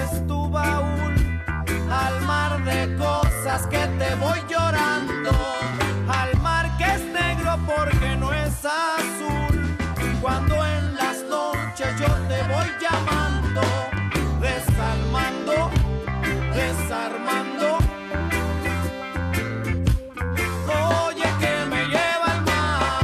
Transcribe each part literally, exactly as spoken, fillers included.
abres tu baúl al mar de cosas que te voy llorando, al mar que es negro porque no es azul. Cuando en las noches yo te voy llamando, desarmando, desarmando. Oye que me lleva al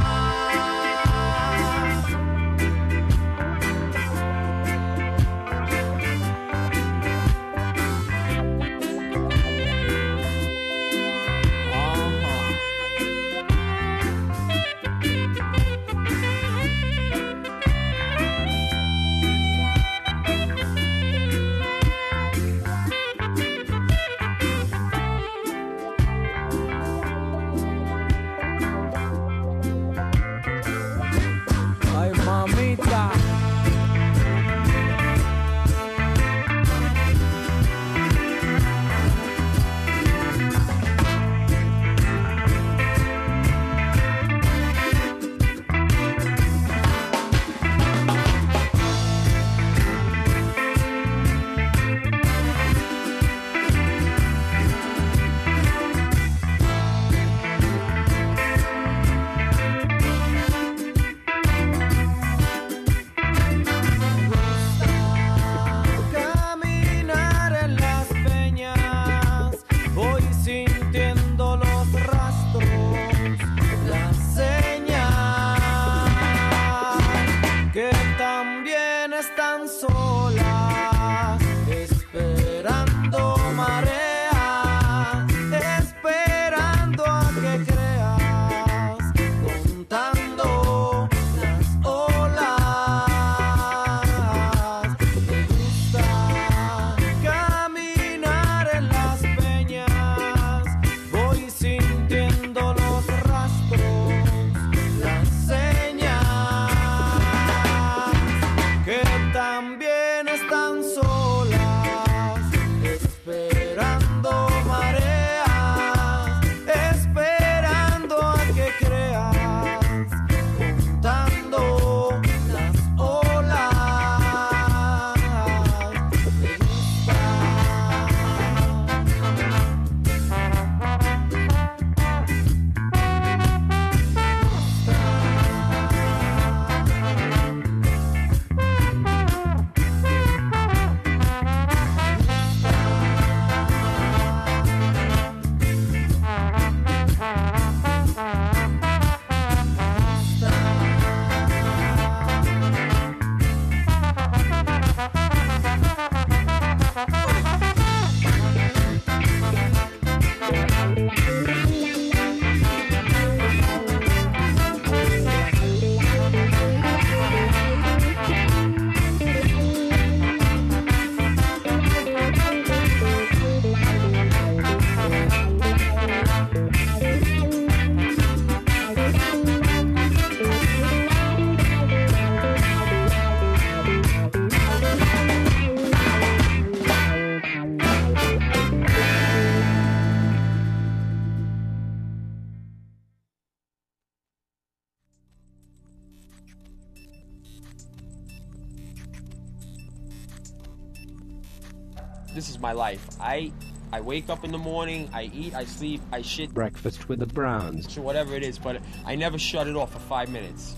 This is my life. I I wake up in the morning, I eat, I sleep, I shit. Breakfast with the Browns. Whatever it is, but I never shut it off for five minutes.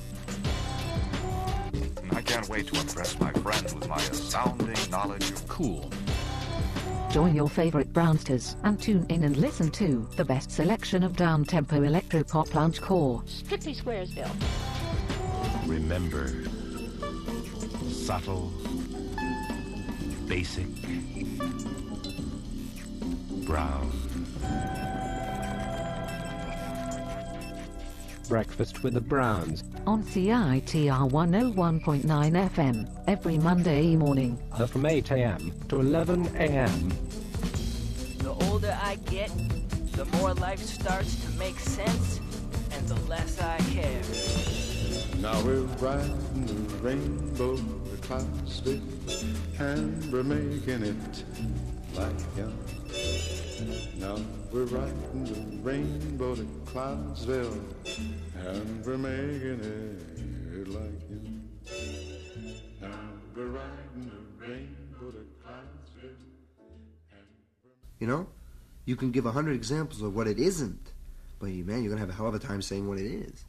I can't wait to impress my friends with my astounding knowledge of cool. Join your favorite Brownsters and tune in and listen to the best selection of down-tempo electropop loungecore. Strictly Squaresville. Remember, subtle, basic, brown. Breakfast with the Browns. On C I T R one oh one point nine F M, every Monday morning. Uh, from eight a m to eleven a m The older I get, the more life starts to make sense, and the less I care. Now we're riding the rainbow to Clarksville, and we're making it like young. Now we're riding the rainbow to Clarksville, and we're making it like young. Now we're riding the rainbow to Clarksville. You know? You can give a hundred examples of what it isn't, but man, you're going to have a hell of a time saying what it is.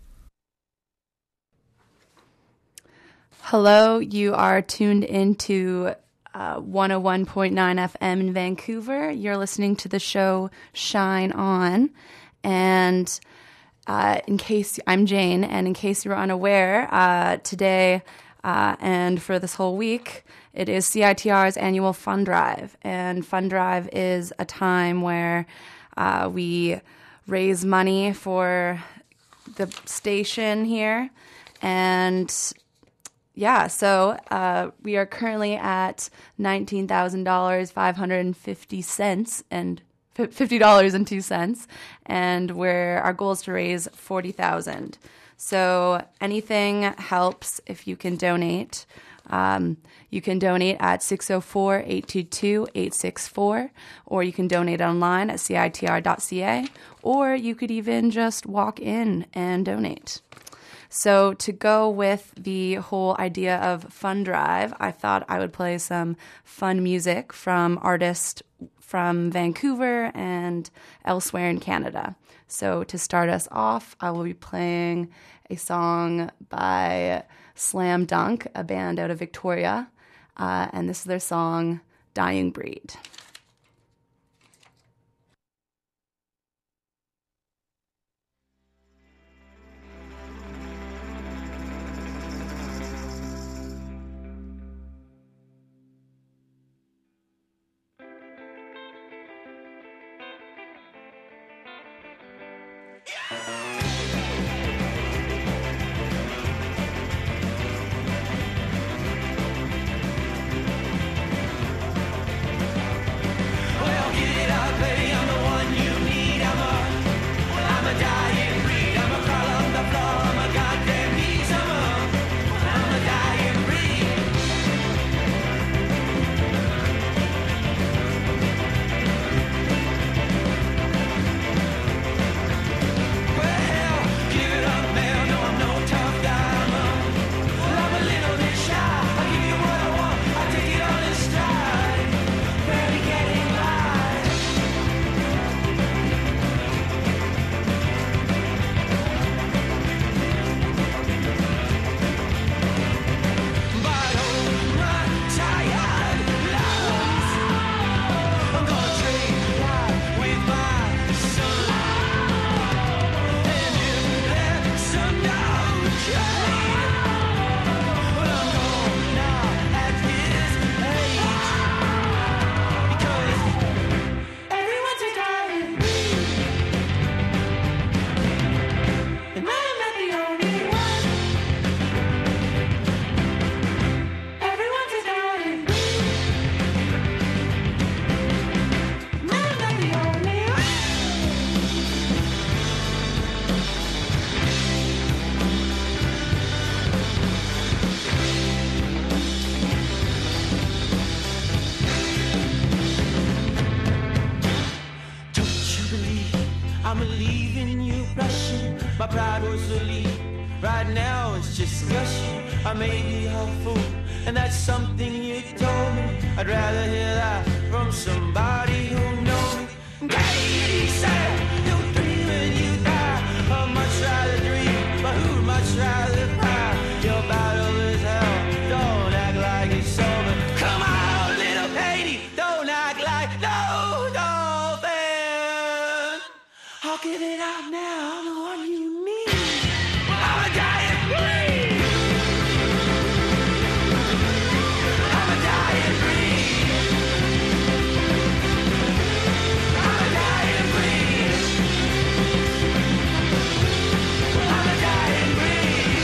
Hello, you are tuned into uh, one oh one point nine F M in Vancouver. You're listening to the show Shine On. And uh, in case, I'm Jane, and in case you were unaware, uh, today uh, and for this whole week, it is C I T R's annual Fund Drive. And Fund Drive is a time where uh, we raise money for the station here. And yeah, so uh, we are currently at nineteen thousand dollars, five hundred fifty cents, and fifty dollars and two cents. And we're, our goal is to raise forty thousand dollars. So anything helps if you can donate. Um, you can donate at six oh four, eight two two, eight six four, or you can donate online at C I T R dot C A, or you could even just walk in and donate. So to go with the whole idea of Fund Drive, I thought I would play some fun music from artists from Vancouver and elsewhere in Canada. So to start us off, I will be playing a song by Slam Dunk, a band out of Victoria, uh, and this is their song, Dying Breed. My pride was the lead. Right now it's just gushing. I may be a fool, and that's something you told me. I'd rather hear that from somebody who knows me. Katie said, you dream and you die. I'd much rather dream, but who'd much rather cry? Your battle is hell. Don't act like it's over. Come on, little Katie, don't act like no dolphin. I'll give it out now. I'm the one you need. I'm a dying breed. I'm a dying breed. I'm a dying breed. I'm a dying breed.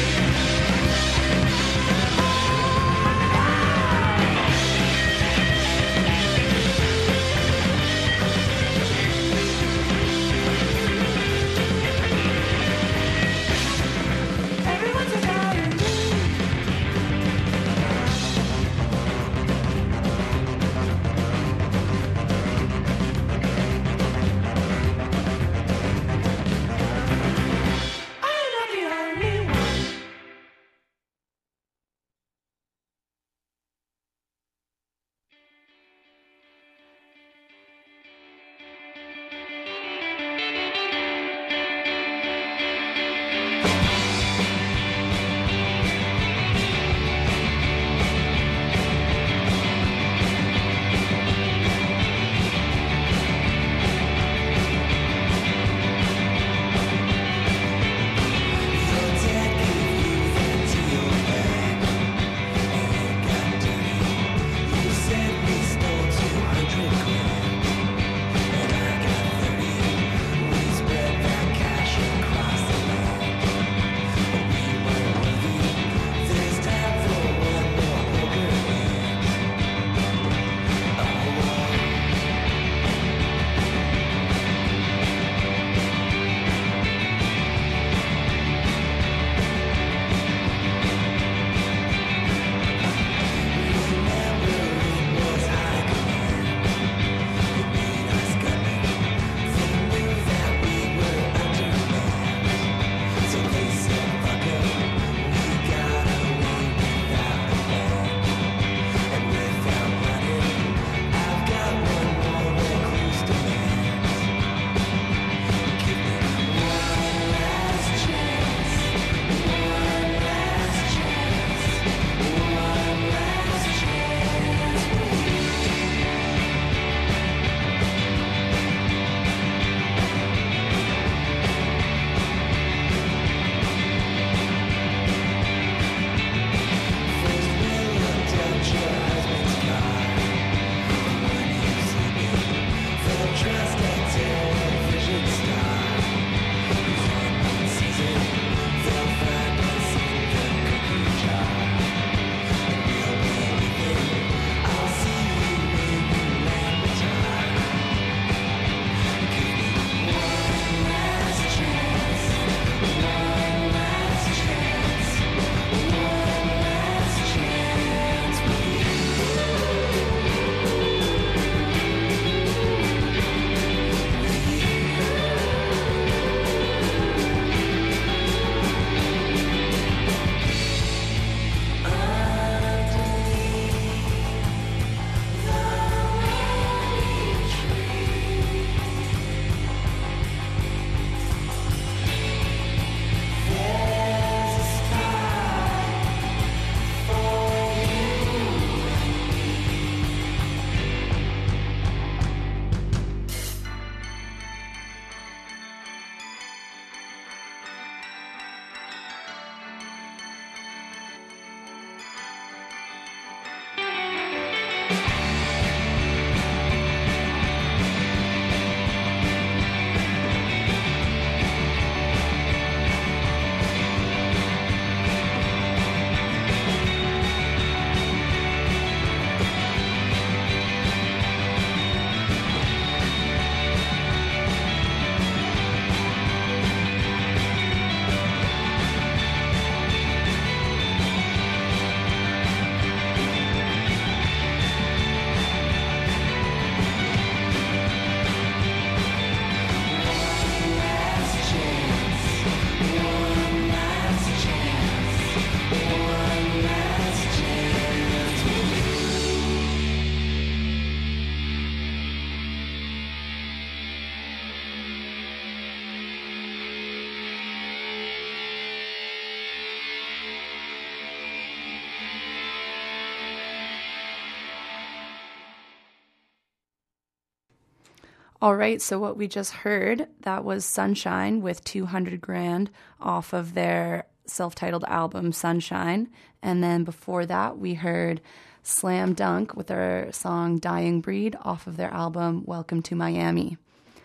All right, so what we just heard, that was Sunshine with two hundred grand off of their self-titled album Sunshine. And then before that, we heard Slam Dunk with their song Dying Breed off of their album Welcome to Miami.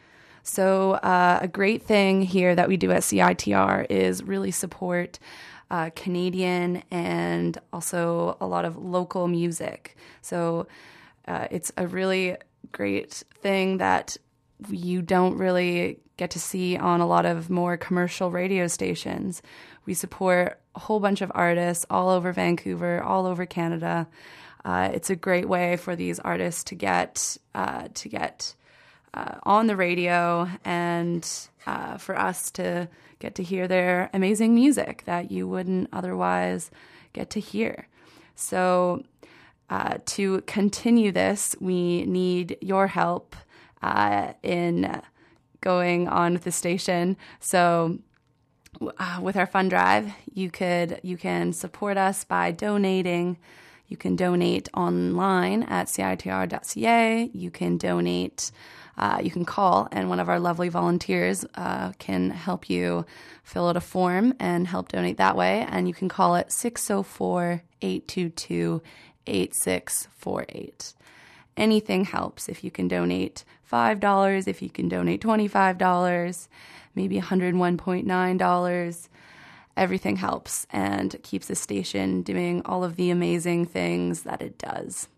So uh, a great thing here that we do at C I T R is really support uh, Canadian and also a lot of local music. So uh, it's a really great thing that you don't really get to see on a lot of more commercial radio stations. We support a whole bunch of artists all over Vancouver, all over Canada. Uh, it's a great way for these artists to get uh, to get uh, on the radio and uh, for us to get to hear their amazing music that you wouldn't otherwise get to hear. So uh, to continue this, we need your help Uh, in going on with the station. So uh, with our fund drive, you could you can support us by donating. You can donate online at C I T R dot C A. You can donate, uh, you can call, and one of our lovely volunteers uh, can help you fill out a form and help donate that way. And you can call it six oh four, eight two two, eight six four eight. Anything helps. If you can donate five dollars, if you can donate twenty-five dollars, maybe one hundred one point nine dollars, everything helps and keeps the station doing all of the amazing things that it does.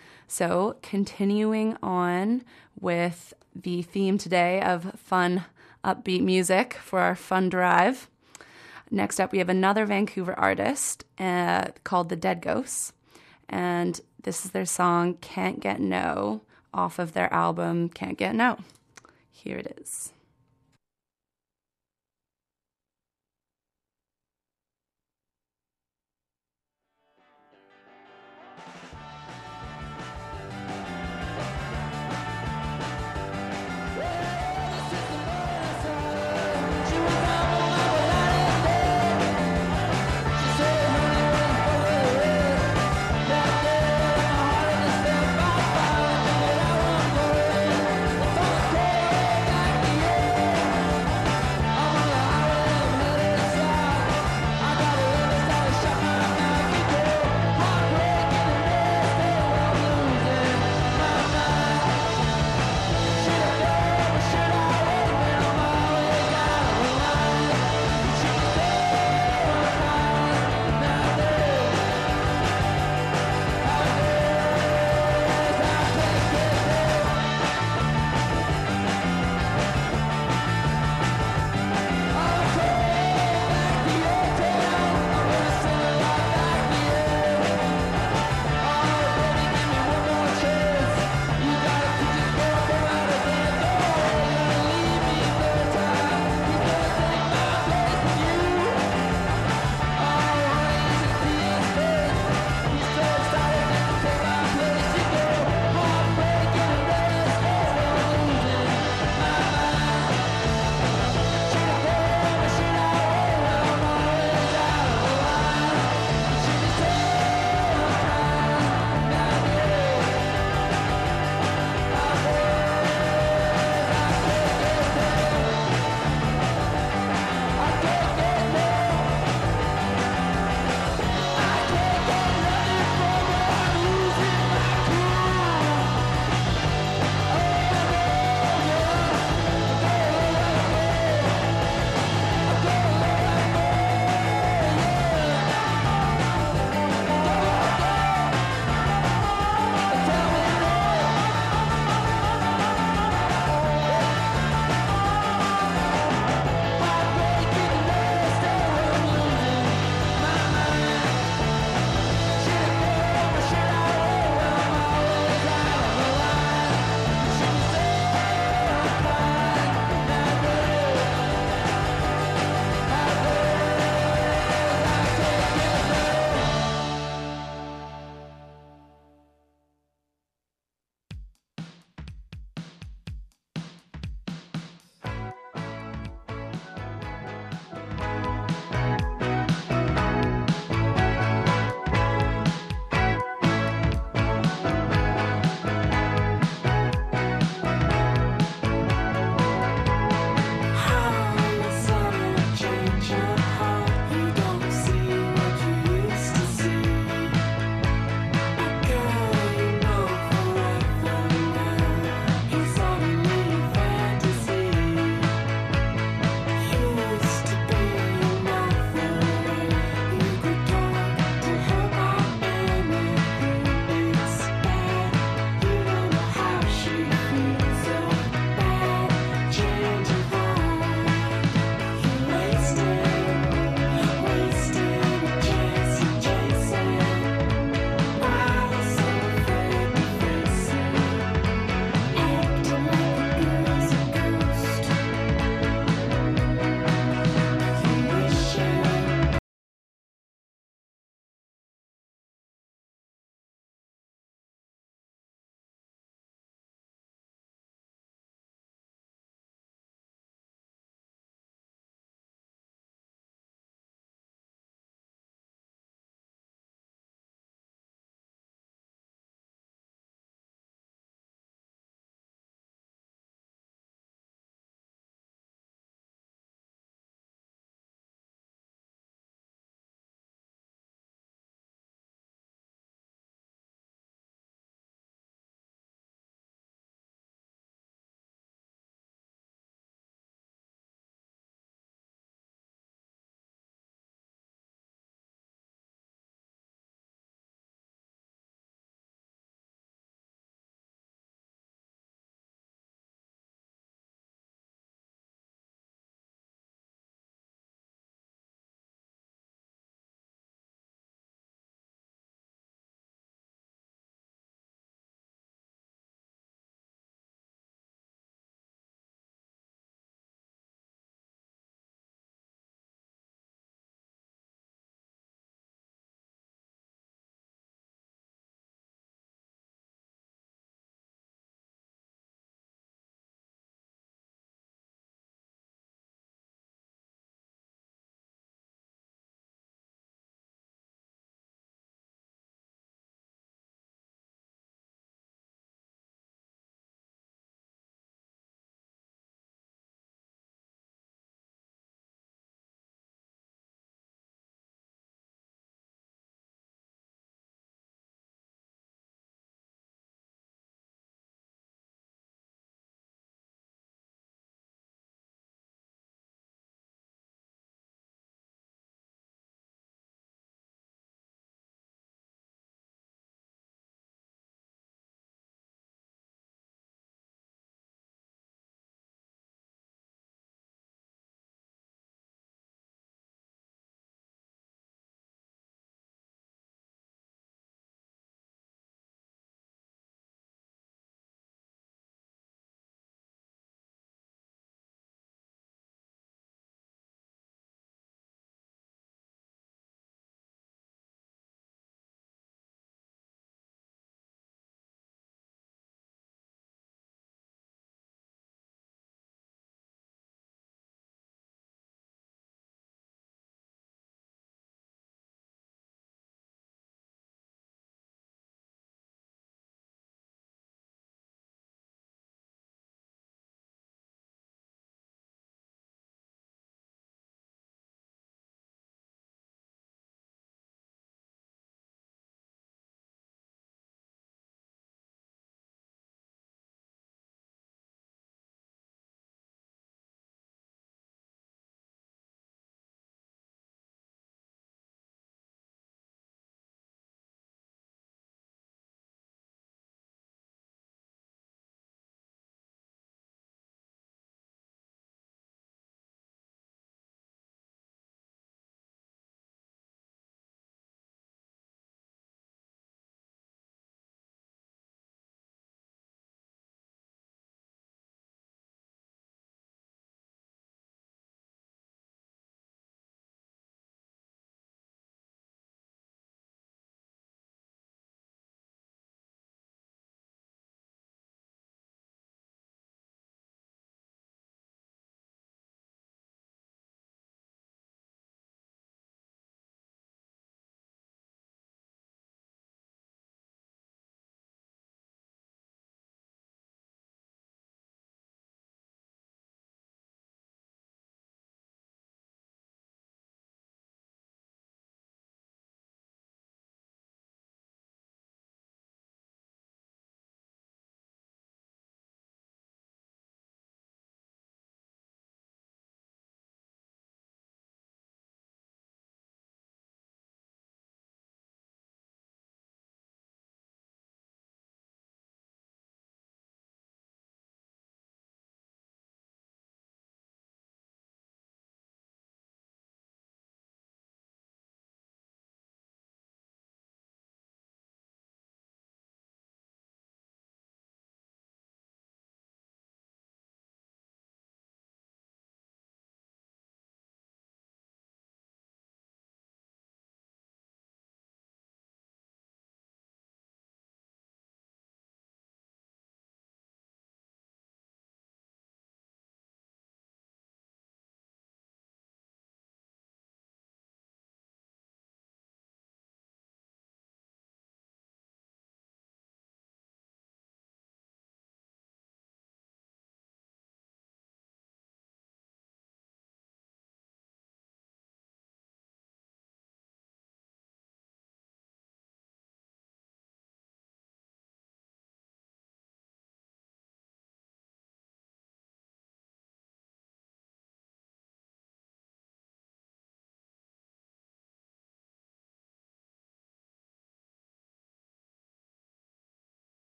So continuing on with the theme today of fun, upbeat music for our fun drive. Next up, we have another Vancouver artist uh, called the Dead Ghosts. And this is their song, Can't Get No, off of their album, Can't Get No. Here it is. Yeah.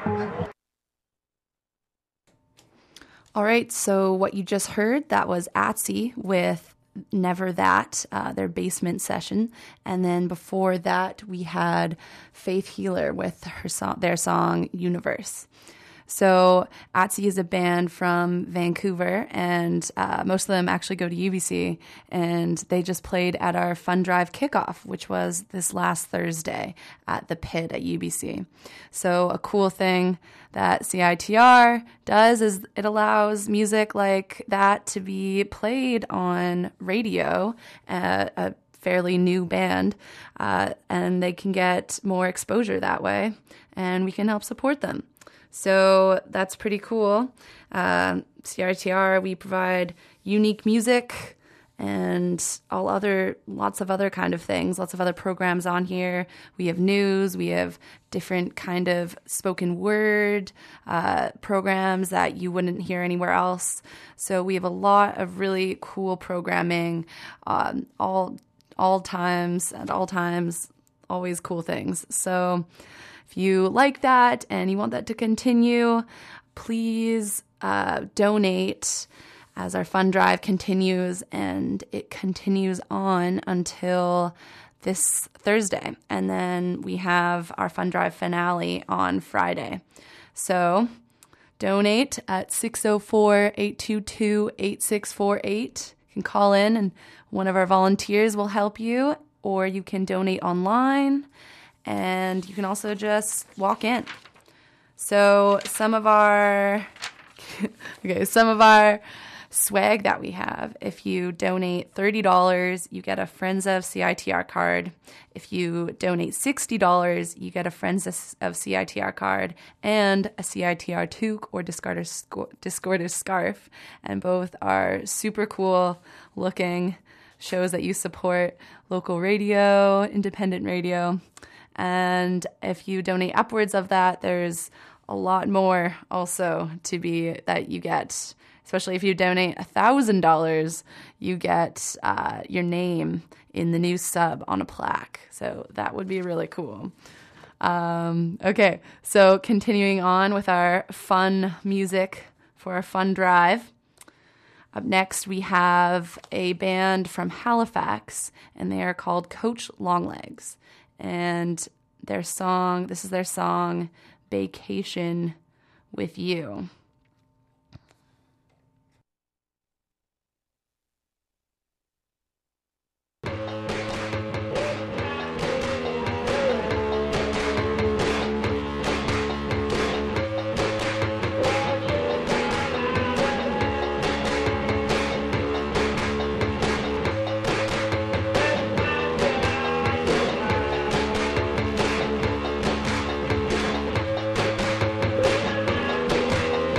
All right, so what you just heard, that was Atsy with Never That, uh, their basement session. And then before that, we had Faith Healer with her song, their song Universe. So Atsy is a band from Vancouver, and uh, most of them actually go to U B C, and they just played at our Fun Drive kickoff, which was this last Thursday at the Pit at U B C. So a cool thing that C I T R does is it allows music like that to be played on radio, uh, a fairly new band, uh, and they can get more exposure that way, and we can help support them. So that's pretty cool. Uh, C I T R, we provide unique music and all other, lots of other kind of things, lots of other programs on here. We have news, we have different kind of spoken word uh, programs that you wouldn't hear anywhere else. So we have a lot of really cool programming, um, all all times, at all times, always cool things. So if you like that and you want that to continue, please uh, donate as our fund drive continues, and it continues on until this Thursday. And then we have our fund drive finale on Friday. So donate at six oh four, eight two two, eight six four eight. You can call in and one of our volunteers will help you, or you can donate online. And you can also just walk in. So some of our, okay, some of our swag that we have, if you donate thirty dollars, you get a Friends of C I T R card. If you donate sixty dollars, you get a Friends of C I T R card and a C I T R toque or Discordist scarf. And both are super cool looking, shows that you support local radio, independent radio. And if you donate upwards of that, there's a lot more also to be that you get. Especially if you donate one thousand dollars, you get uh, your name in the new sub on a plaque. So that would be really cool. Um, okay, so continuing on with our fun music for our fun drive. Up next, we have a band from Halifax, and they are called Coach Longlegs. And their song, this is their song, Vacation with You. Thank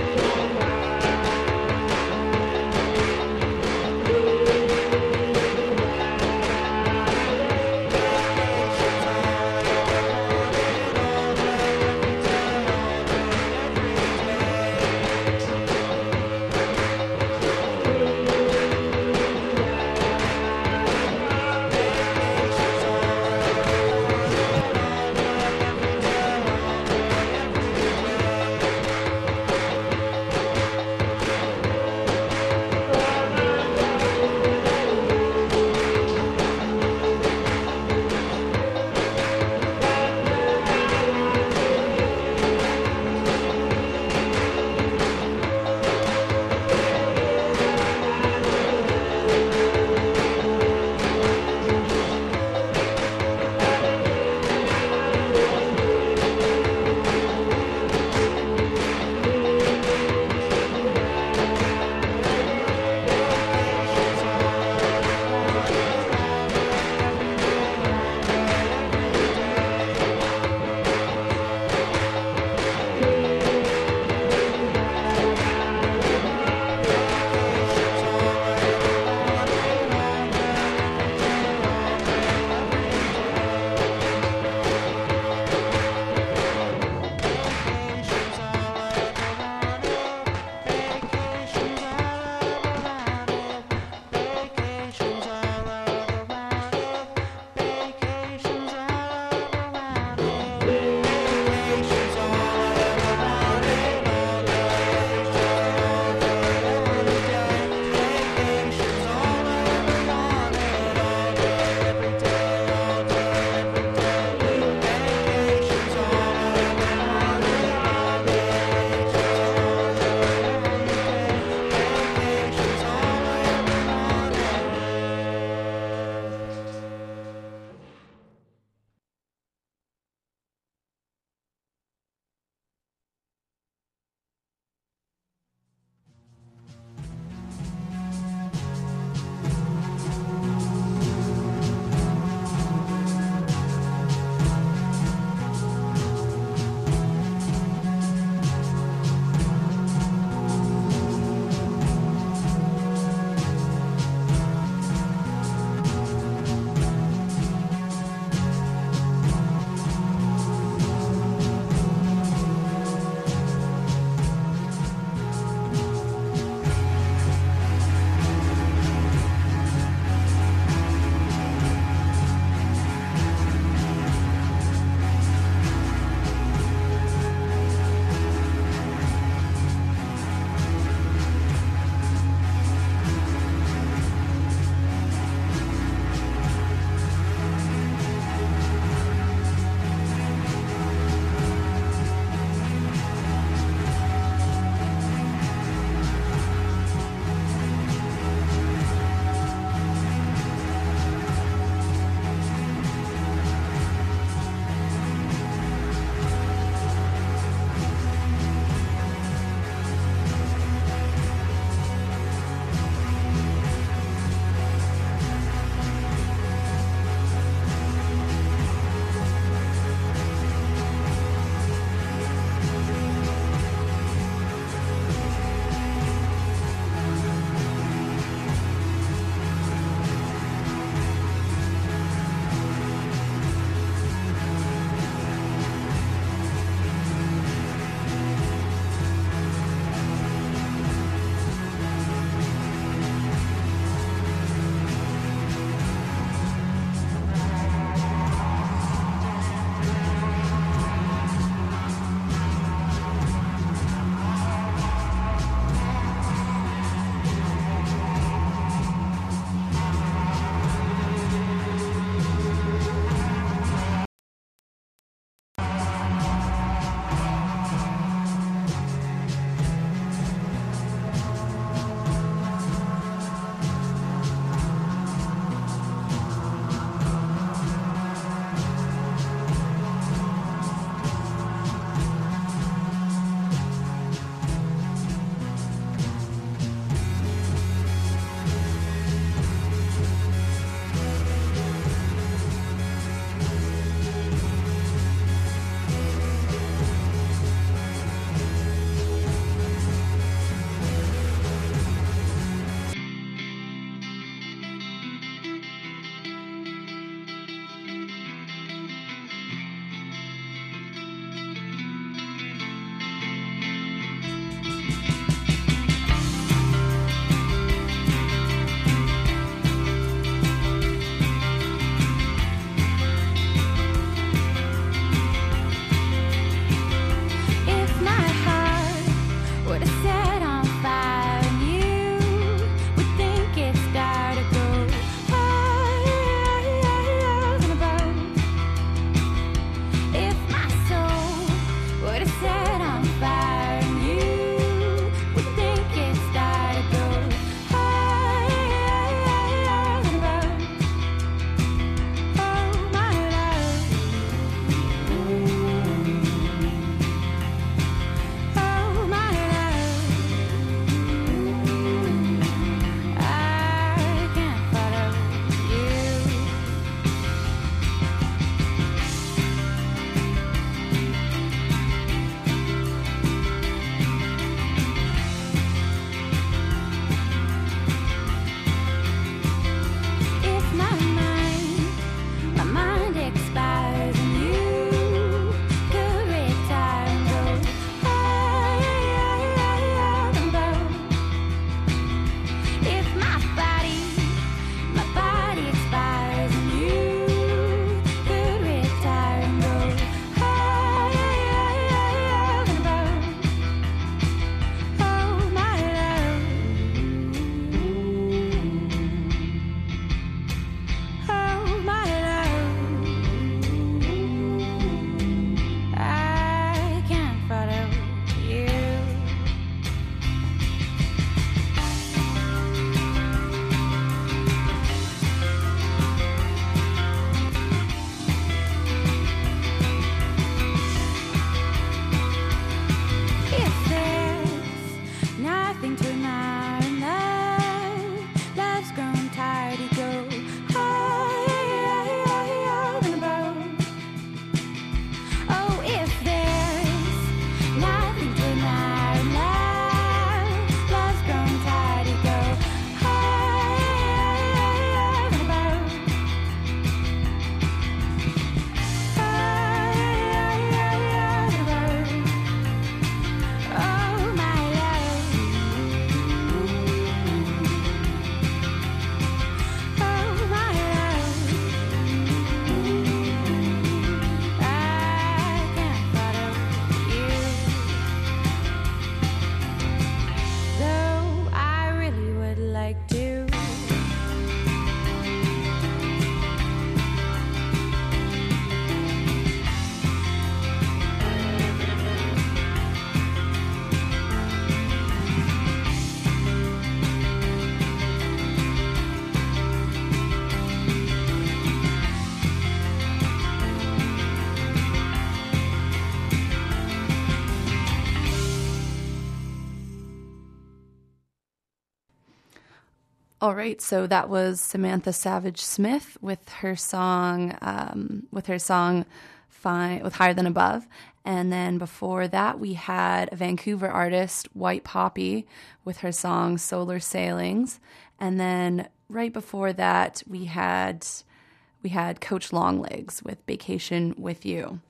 All right, so that was Samantha Savage Smith with her song, um, with her song, Fine, with Higher Than Above, and then before that we had a Vancouver artist, White Poppy, with her song Solar Sailings, and then right before that we had we had Coach Longlegs with Vacation with You.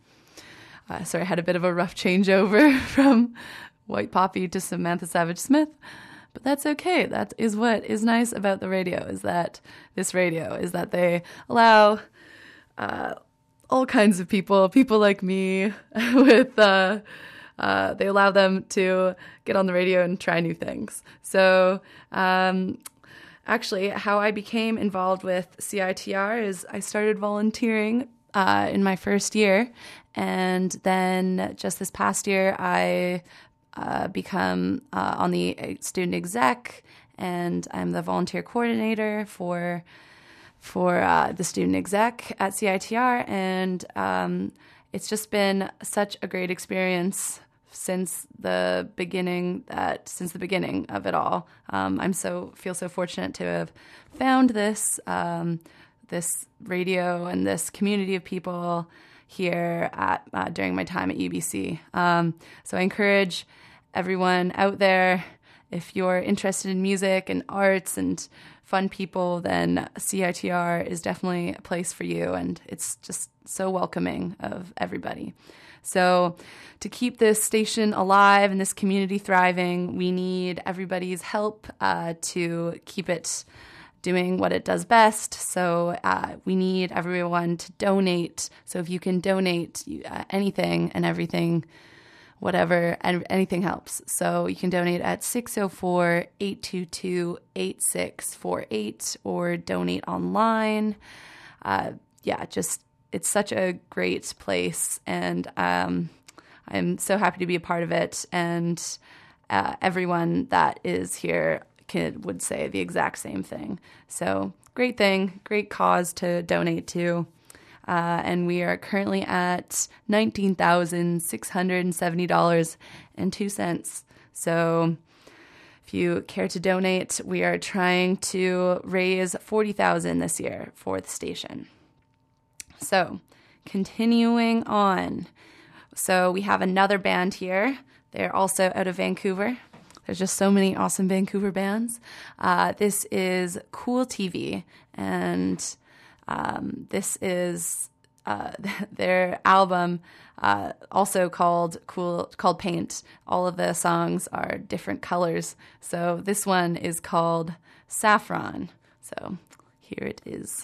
Uh, so I had a bit of a rough changeover from White Poppy to Samantha Savage Smith. But that's okay. That is what is nice about the radio, is that this radio, is that they allow uh, all kinds of people, people like me, with, uh, uh, they allow them to get on the radio and try new things. So um, actually, how I became involved with C I T R is I started volunteering uh, in my first year. And then just this past year, I Uh, become uh, on the student exec, and I'm the volunteer coordinator for for uh, the student exec at C I T R, and um, it's just been such a great experience since the beginning. That since the beginning of it all, um, I'm so feel so fortunate to have found this um, this radio and this community of people here at uh, during my time at U B C. Um, so I encourage everyone out there, if you're interested in music and arts and fun people, then C I T R is definitely a place for you, and it's just so welcoming of everybody. So to keep this station alive and this community thriving, we need everybody's help uh, to keep it doing what it does best. So uh, we need everyone to donate. So if you can donate uh, anything and everything, whatever, and anything helps. So you can donate at six oh four, eight two two, eight six four eight or donate online. Uh, yeah, just, it's such a great place, and um, I'm so happy to be a part of it. And uh, everyone that is here Kid would say the exact same thing. So great thing, great cause to donate to. Uh, and we are currently at nineteen thousand six hundred seventy dollars and two cents. So if you care to donate, we are trying to raise forty thousand dollars this year for the station. So continuing on. So we have another band here. They're also out of Vancouver. There's just so many awesome Vancouver bands. Uh, this is Cool T V, and um, this is uh, their album, uh, also called Cool, called Paint. All of the songs are different colors. So this one is called Saffron. So here it is.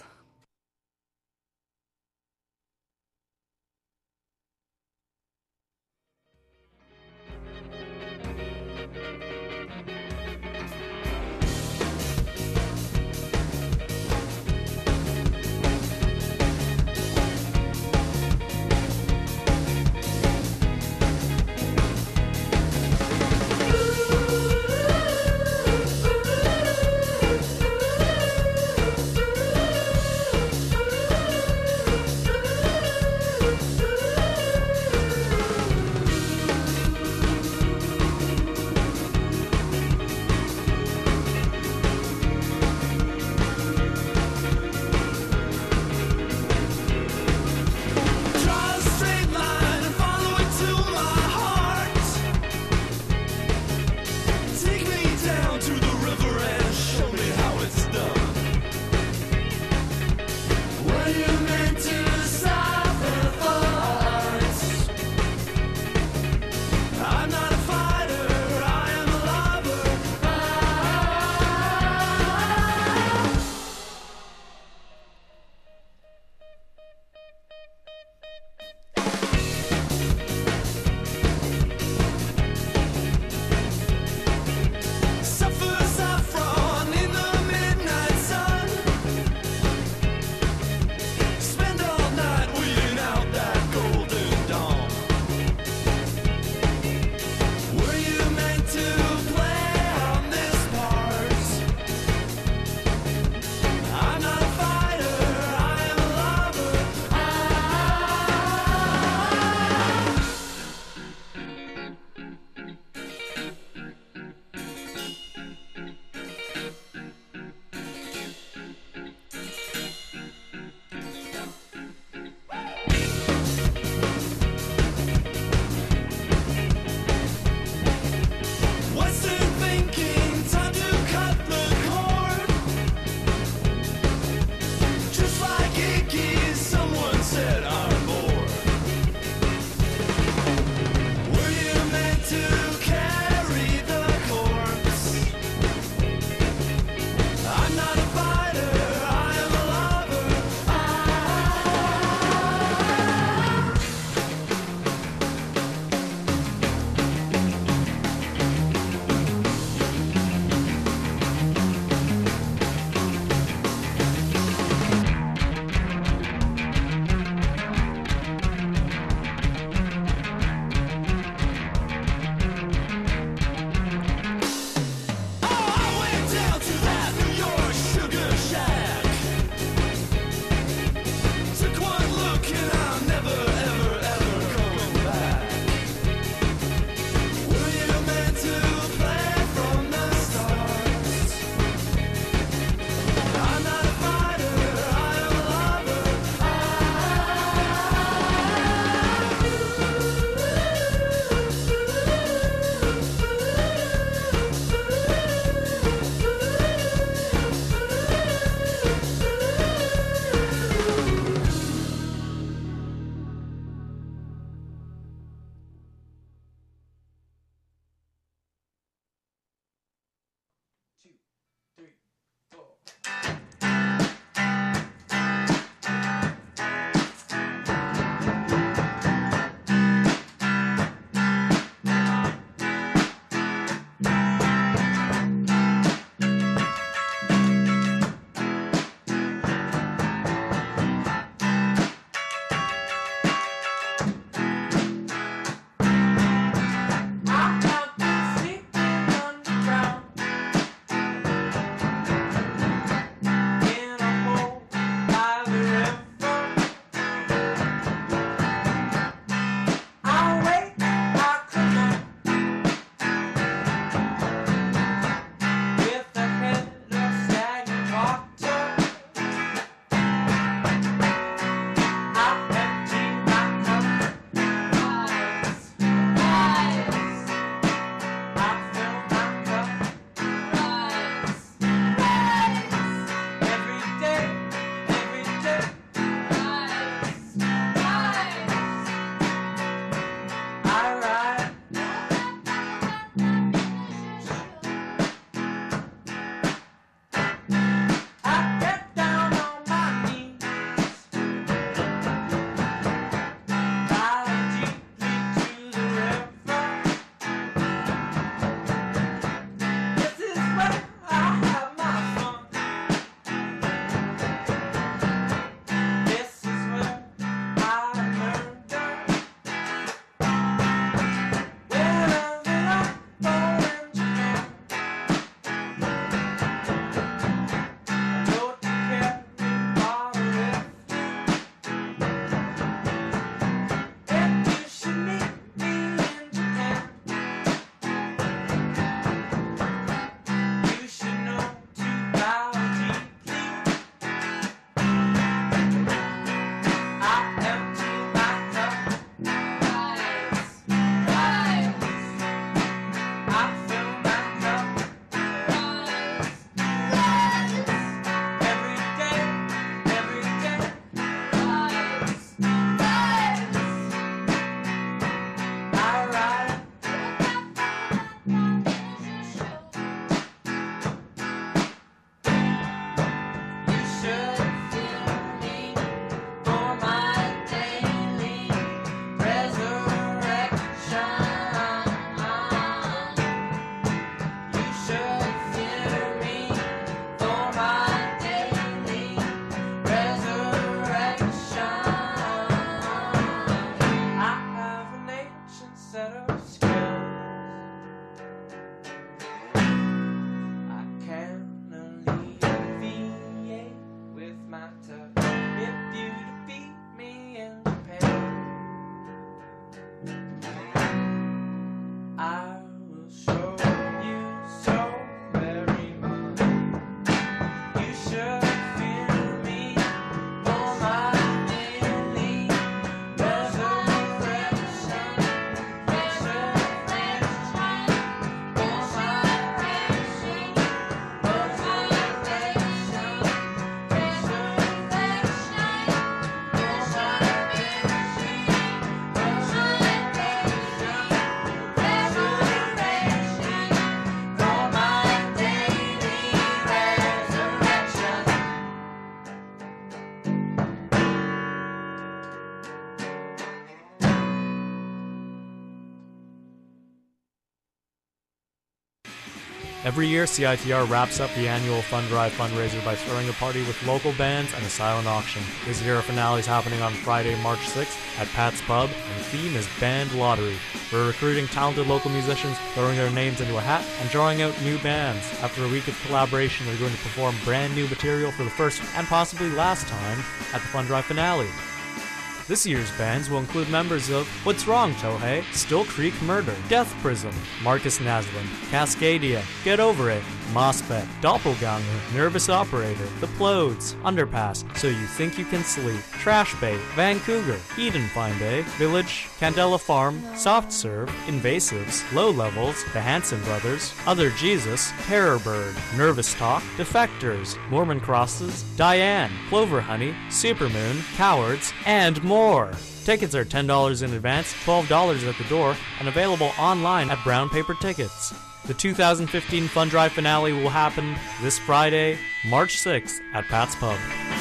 Every year, C I T R wraps up the annual Fund Drive fundraiser by throwing a party with local bands and a silent auction. This year, our finale is happening on Friday, March sixth at Pat's Pub, and the theme is Band Lottery. We're recruiting talented local musicians, throwing their names into a hat, and drawing out new bands. After a week of collaboration, they're going to perform brand new material for the first and possibly last time at the Fund Drive finale. This year's bands will include members of What's Wrong, Tohei, Still Creek Murder, Death Prism, Marcus Naslin, Cascadia, Get Over It, Mospec, Doppelganger, Nervous Operator, The Plodes, Underpass, So You Think You Can Sleep, Trash Bait, Vancouver, Eden Find A, Village, Candela Farm, Soft Serve, Invasives, Low Levels, The Hanson Brothers, Other Jesus, Terror Bird, Nervous Talk, Defectors, Mormon Crosses, Diane, Clover Honey, Supermoon, Cowards, and more. More. Tickets are ten dollars in advance, twelve dollars at the door, and available online at Brown Paper Tickets. The two thousand fifteen Fund Drive finale will happen this Friday, March sixth at Pat's Pub.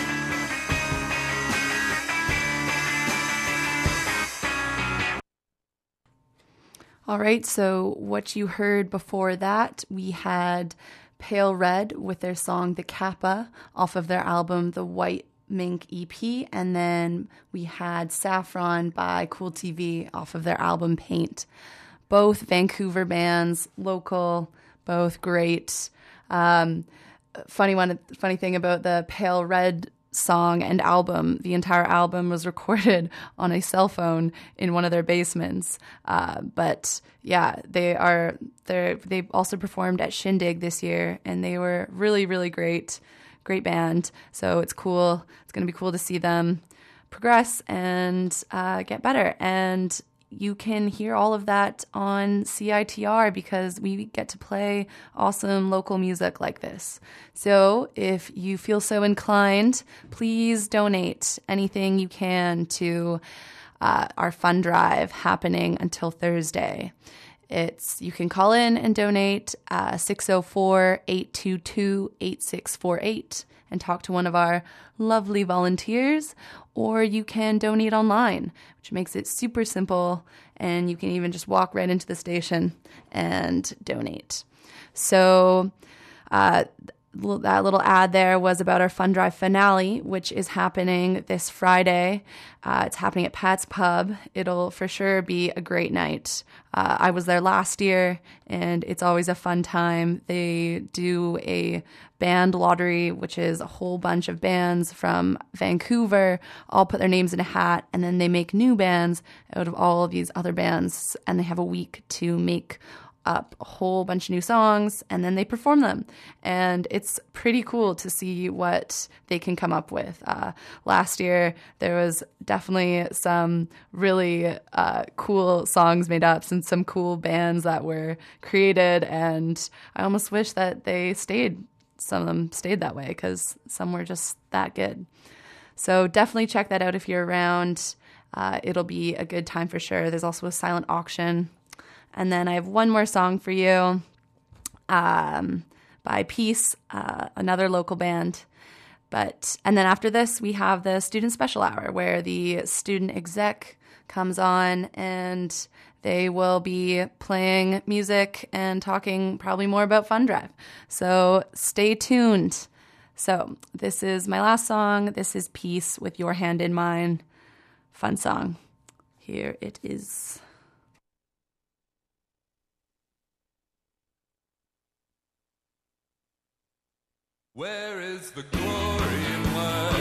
All right, so what you heard before that, we had Pale Red with their song The Kappa off of their album The White Mink E P, and then we had Saffron by Cool T V off of their album Paint. Both Vancouver bands, local, both great. Um, funny one, funny thing about the Pale Red song and album, the entire album was recorded on a cell phone in one of their basements. Uh, but yeah, they are they they also performed at Shindig this year, and they were really really great. Great band, so it's cool. It's going to be cool to see them progress and uh, get better. And you can hear all of that on C I T R because we get to play awesome local music like this. So if you feel so inclined, please donate anything you can to uh, our fund drive happening until Thursday. It's you can call in and donate uh, six oh four, eight two two, eight six four eight and talk to one of our lovely volunteers, or you can donate online, which makes it super simple, and you can even just walk right into the station and donate. So uh, that little ad there was about our Fund Drive finale, which is happening this Friday. Uh, it's happening at Pat's Pub. It'll for sure be a great night. Uh, I was there last year, and it's always a fun time. They do a band lottery, which is a whole bunch of bands from Vancouver all put their names in a hat, and then they make new bands out of all of these other bands, and they have a week to make up a whole bunch of new songs, and then they perform them. And it's pretty cool to see what they can come up with. Uh, last year, there was definitely some really uh, cool songs made up and some cool bands that were created, and I almost wish that they stayed, some of them stayed that way, because some were just that good. So definitely check that out if you're around. Uh, it'll be a good time for sure. There's also a silent auction. And then I have one more song for you um, by Peace, uh, another local band. But and then after this, we have the student special hour where the student exec comes on and they will be playing music and talking probably more about Fund Drive. So stay tuned. So this is my last song. This is Peace with Your Hand in Mine. Fun song. Here it is. Where is the glory in life?